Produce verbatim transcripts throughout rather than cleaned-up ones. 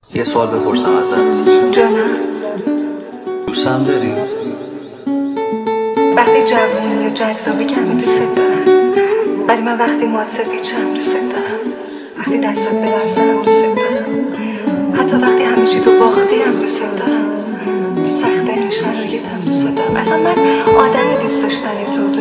یه سوال بپرسم ازت. جانم. دوستم داری؟ وقتی جوانی یا جذابی که همه دوست دارم، ولی من وقتی مواد سفیدشم دوست دارم، وقتی دستات بلرزنم دوست دارم، حتی وقتی همه چی تو باختی هم دوست دارم، تو سخت‌ترین شرایط هم دوست دارم. اصلا من آدم دوست داشتن تو تو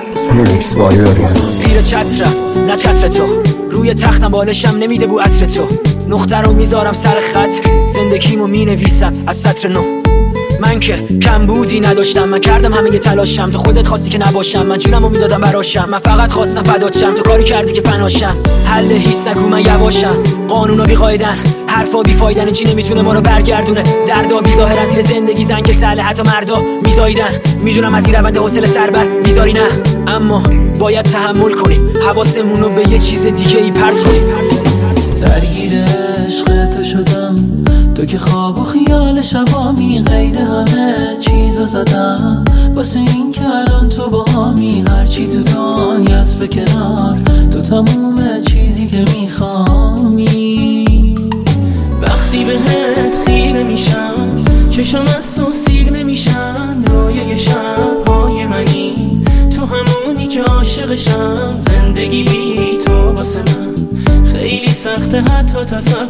تنهایی زیر چترم نه چتر تو، روی تختم بالشم نمیده بو عطر تو، نقطه رو میذارم سر خط، زندگیمو مینویسم از سطر نو. من که کم بودی نداشتم، من کردم همه یه تلاشم، تو خودت خواستی که نباشم، من جونمو میدادم براشم، من فقط خواستم فدات شم، تو کاری کردی که فناشم. حل هیست نگو من یواشم، قانونا بی قاعدن، حرفا بی فایدن، چی نمیتونه ما رو برگردونه، دردا بی ظاهر از زیر زندگی زنگ سهله، حتی مردا میزایدن، میدونم از این روند حوصله سر بر میذاری نه، اما باید تحمل کنیم، حواسمون رو به یه چیز دیگه ای پرت کنیم. درگیر عشق تو شدم، تو که خواب و خیال شبامی، قید همه چیزو زدم واسه این که الان تو با همی، هرچی تو دنیاست به کنار، تو تموم چیزی که میخوامی. وقتی بهت خیره میشم، چشم از تو سیر نمیشن، رویای شبهای منی، تو همونی که عاشقشم، زندگی بی تو واسه من خیلی سخته حتی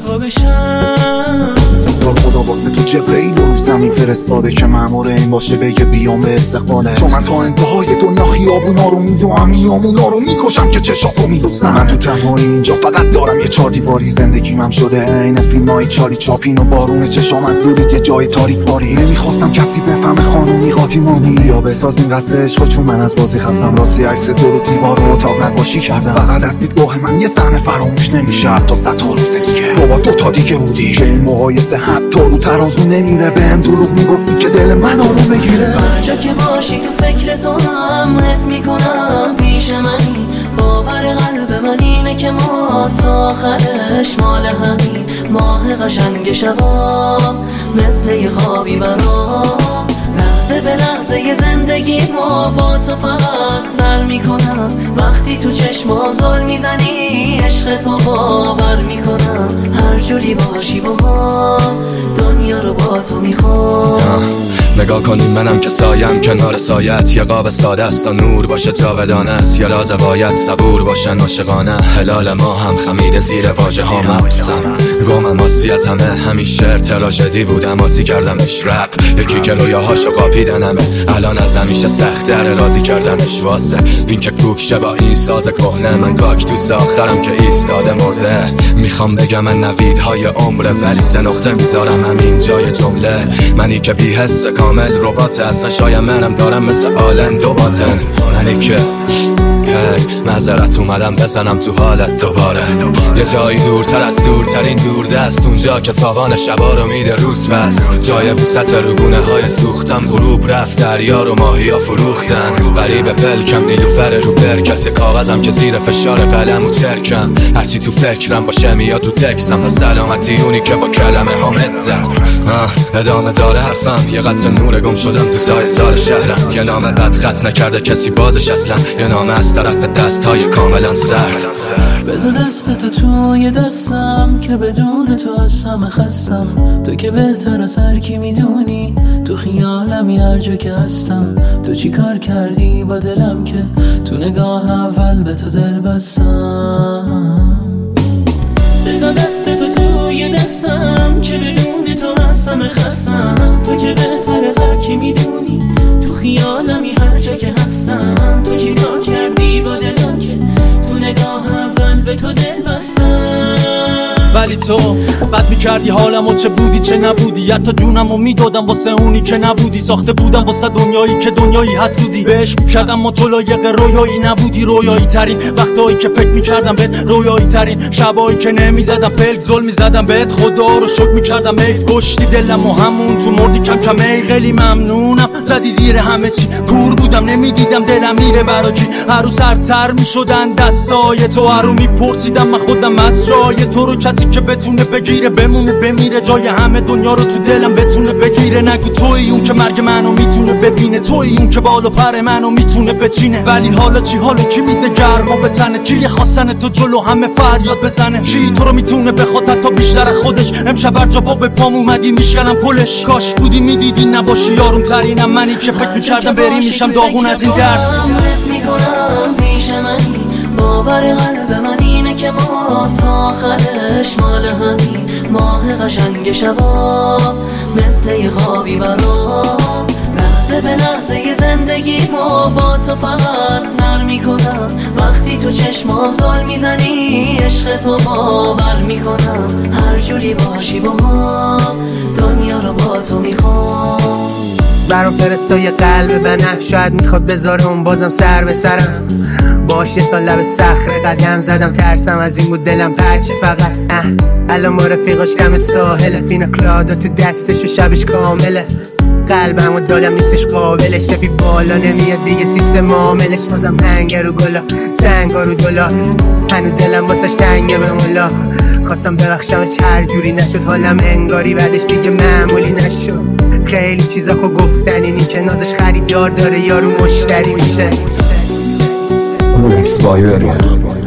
تصورشم. دار خدا واسه تو جبرئیل رو زمین فرستاده که مأمور این باشه بگه بیام به استقباله، چون من تا انتهای دنیا خیابونا رو میدوام، میامونا رو میکشم که چشاتو میدوستم. من تو تنهایی اینجا فقط دارم یه چار دیواری، زندگیم شده عین فیلمای چالی چاپین و بارون چشام از دوری یه جای تاریک باری. نمیخواستم کسی بفهمه خانومی قاطیمانی یا بسازیم قصر عشق، چون من از بازی خستم، راستی عکس تو رو دیوار رو اتاق نقاشی کردم، فقط از دیدگاه من یه صحنه فراموش نمیشه تا صد تا روز دیگه. بابا دو تا دیگه بودی که این مقایسه حتی رو ترازو نمیره، بهم دروغ میگفتی که دل من آروم بگیره. هر جا که باشی تو فکر تو هم حس میکنم پیش منی، باور قلب من اینه که ما تا آخرش مال همین، ماه قشنگ شبا مثل یه خوابی برام، لحظه به لحظه یه زندگی ما با تو فقط سر میکنم، وقتی تو چشمام زل میزنی عشق تو باور میکنم، هر جوری باشی با هم دنیا رو با تو میخوام. نگاه کنیم منم که سایم کنار سایت، یه قاب ساده است تا نور باشه جاودانه است، یه راز باید صبور باشن عاشقانه، هلال ما هم خمیده زیر واژه ها مبسم، گمم آسی از همه همیشه تراژدی بودم، آسی کردمش رپ، یکی که رویاهاشو قاپیدنمه، الان از همیشه سخت‌تر راضی کردنش، واسه این که کوک شه با این ساز کهنه، من کاکتوس آخرم که ایستاده مرده، میخوام بگم من نویدهای عمره، ولی سه نقطه میذارم همین جای جمله، منی که بی حس کامل ربات اصلا شاید منم دارم مثل آلن دو باتن، منی که معذرت اومدم بزنم تو حالت دوباره، یه جایی دورتر از دورترین دوردست، اونجا که تاوان شبا رو میده روز بس، جای بوست روگونه های سوختم، غروب رفت دریا رو ماهیا فروختن، غریب پلکم نیلوفر رو بر، کسی کاغذم که زیر فشار قلم و چرکم، هرچی تو فکرم باشه میاد تو تکسم، و سلامتی اونی که با کلمه حامد زد. ادامه داره حرفم، یه قطر نور گم شدم تو سای سال شهرم، یه نامه بد خط نکرده کسی بازش اصلا، یه نامه از طرف دست های کاملا سرد. بذار دست تو توی دستم که بدون تو از همه خستم، تو که بهتر از هر کی میدونی، تو خیالمی هر جا که هستم، تو چی کار کردی با دلم که تو نگاه اول به تو دل بستم. بذار دست تو توی دستم که بدون تو از همه خستم، تو که بهتر از هر کی میدونی، تو خیالمی هر جا که هستم، تو چی کار کردی با دلم که تو نگاه اول به تو دل بستم. ولی تو بد میکردی حالمو، چه بودی چه نبودی، حتی جونمو میدادم واسه اونی که نبودی، ساخته بودم واسه دنیایی که دنیایی حسودی، بهش میکردم ما تو لایق رویایی نبودی، رویایی ترین وقتایی که فکر میکردم بهت، رویایی ترین شبایی که نمیزدم پلک زل میزدم بهت، خدا رو شکر میکردم حیف کشتی دلم و همون تو مردی کم کم، ای خیلی ممنونم زدی زیر همه چی، کور بودم نمیدیدم دلم میره برا کی، هر رو سرتر میشدن دستای تو، هر رو میپرسیدم من خودم از جای تو رو، کسی که بتونه بگیره بمونه بمیره، جای همه دنیا رو تو دلم بتونه بگیره، نگو تویی اون که مرگ منو میتونه ببینه، تویی اون که بالا پر منو میتونه بچینه، ولی حالا چی، حالا کی میده گرما به تنه، کی خواستن تو جلو همه فریاد بزنه، کی تو رو میتونه بخواد حتی بیشتر از خودش. امشب هر جا پا به پام اومدی میشکنم پلش. کاش بودی میدیدی نباشی یاروم ترینم منی که فکر میکردم بری میشم داغون از این درد. حس میکنم پیش منی، باور قلب من اینه که ما تا آخرش مال همین. ماه قشنگ شبا مثل یه خوابی برام، لحظه به لحظه زندگی ما با تو فقط سر میکنم. وقتی تو چشمام زل میزنی عشق تو باور میکنم. هر جوری باشی با هم دنیا رو با تو میخوام. برام فرستای قلب بنفش، شاید میخواد بذارم بازم سر به سرم. باش یه سال لب صخره قدم زدم، ترسم از این بود دلم پرچه فقط. اه الان با رفیقاش دم ساحله، پینا کلادا تو دستش و شبش کامله. قلبمو دادم نیستش قابلش، سپی بالا نمیاد دیگه سیستم عاملش. بازم هنگر رو گلا سنگا رو دلا، هنو دلم واسش تنگه به مولا. خواستم ببخشمش هر جوری نشد، حالم انگاری بعدش دیگه معمولی نشد. خیلی چیزا خو گفتنی نی که نازش خریدار داره یارو مشتری میشه. Mixed by Ariel.